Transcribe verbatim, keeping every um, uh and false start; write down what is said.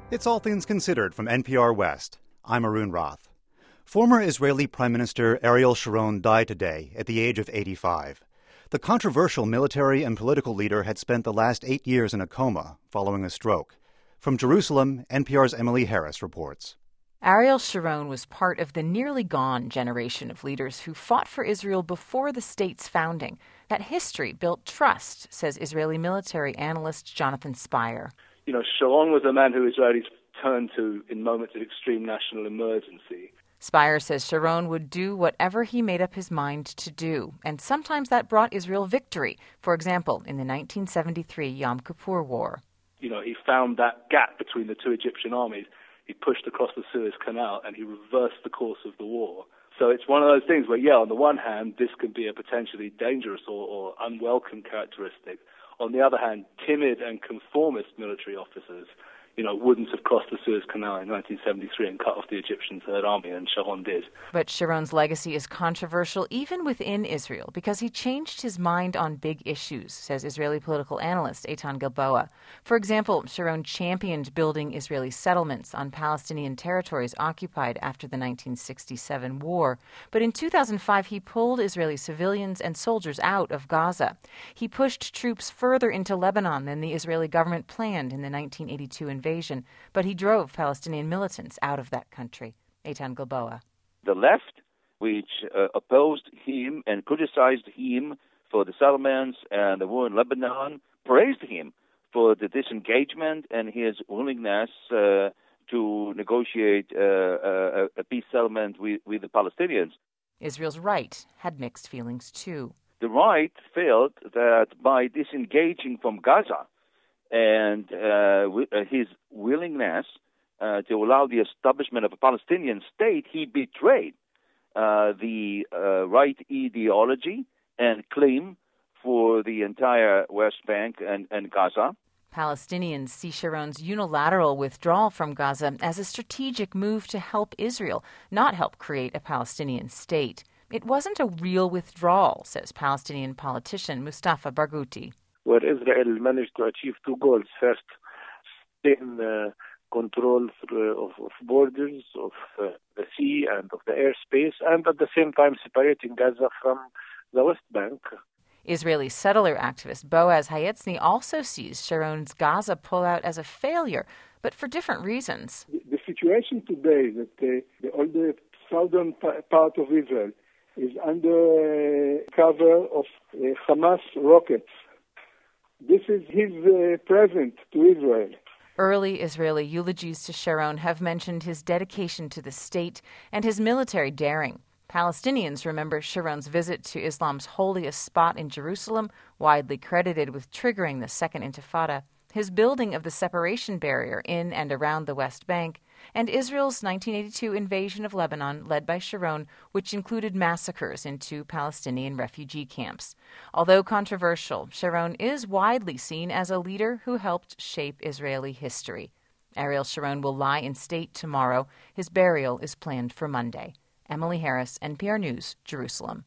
It's All Things Considered from N P R West. I'm Arun Roth. Former Israeli Prime Minister Ariel Sharon died today at the age of eighty-five. The controversial military and political leader had spent the last eight years in a coma following a stroke. From Jerusalem, N P R's Emily Harris reports. Ariel Sharon was part of the nearly gone generation of leaders who fought for Israel before the state's founding. That history built trust, says Israeli military analyst Jonathan Spyer. You know, Sharon was a man who Israelis turned to in moments of extreme national emergency. Spyer says Sharon would do whatever he made up his mind to do, and sometimes that brought Israel victory. For example, in the nineteen seventy-three Yom Kippur War. You know, he found that gap between the two Egyptian armies. He pushed across the Suez Canal and he reversed the course of the war. So it's one of those things where, yeah, on the one hand, this can be a potentially dangerous or, or unwelcome characteristic. On the other hand, timid and conformist military officers, you know, wouldn't have crossed the Suez Canal in nineteen seventy-three and cut off the Egyptian Third Army, and Sharon did. But Sharon's legacy is controversial even within Israel because he changed his mind on big issues, says Israeli political analyst Eitan Gilboa. For example, Sharon championed building Israeli settlements on Palestinian territories occupied after the nineteen sixty-seven war. But in two thousand five, he pulled Israeli civilians and soldiers out of Gaza. He pushed troops further into Lebanon than the Israeli government planned in the nineteen eighty-two invasion. Invasion, but he drove Palestinian militants out of that country. Eitan Gilboa. The left, which uh, opposed him and criticized him for the settlements and the war in Lebanon, praised him for the disengagement and his willingness uh, to negotiate uh, a, a peace settlement with, with the Palestinians. Israel's right had mixed feelings, too. The right felt that by disengaging from Gaza, and uh, w- uh, his willingness uh, to allow the establishment of a Palestinian state, he betrayed uh, the uh, right ideology and claim for the entire West Bank and, and Gaza. Palestinians see Sharon's unilateral withdrawal from Gaza as a strategic move to help Israel, not help create a Palestinian state. It wasn't a real withdrawal, says Palestinian politician Mustafa Barghouti. Where Israel managed to achieve two goals. First, in uh, control of, of borders, of uh, the sea and of the airspace, and at the same time separating Gaza from the West Bank. Israeli settler activist Boaz Hayetzny also sees Sharon's Gaza pullout as a failure, but for different reasons. The, the situation today is that uh, the, all the southern p- part of Israel is under uh, cover of uh, Hamas rockets. This is his uh, present to Israel. Early Israeli eulogies to Sharon have mentioned his dedication to the state and his military daring. Palestinians remember Sharon's visit to Islam's holiest spot in Jerusalem, widely credited with triggering the Second Intifada, his building of the separation barrier in and around the West Bank, and Israel's nineteen eighty-two invasion of Lebanon led by Sharon, which included massacres in two Palestinian refugee camps. Although controversial, Sharon is widely seen as a leader who helped shape Israeli history. Ariel Sharon will lie in state tomorrow. His burial is planned for Monday. Emily Harris, N P R News, Jerusalem.